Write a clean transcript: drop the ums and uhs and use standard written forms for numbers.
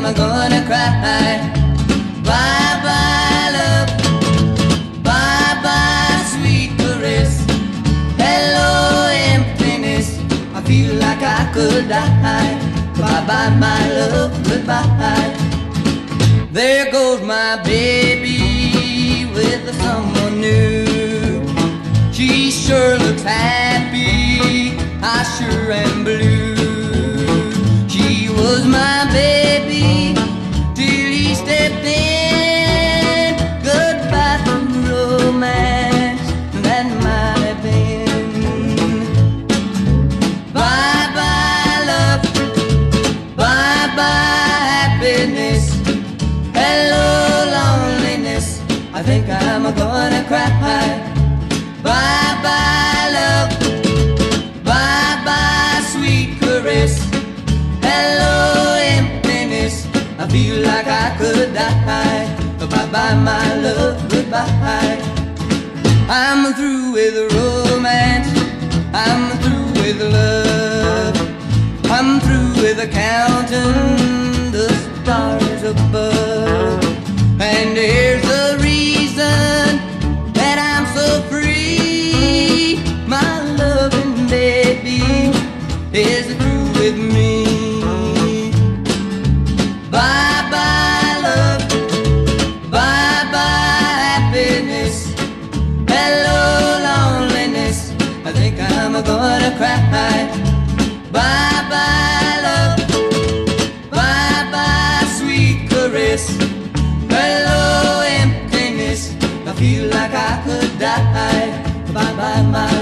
I'm gonna cry. Bye bye love, bye bye sweet caress. Hello emptiness, I feel like I could die. Bye bye my love, goodbye. There goes my baby with someone new. She sure looks happy, I sure am blue. She was my baby till he stepped in. Goodbye to romance that might have been. Bye bye love, bye bye happiness. Hello loneliness, I think I'm gonna cry. Bye bye love, bye bye sweet caress. Hello emptiness, I feel like I could die. Bye bye my love, goodbye. I'm through with romance, I'm through with love. I'm through with counting the stars above. And here's the reason that I'm so free. My loving baby is through with me. Bye bye love, bye bye happiness. Hello loneliness, I think I'm gonna cry. Bye bye love, bye bye sweet caress. Hello emptiness, I feel like I could die. Bye bye my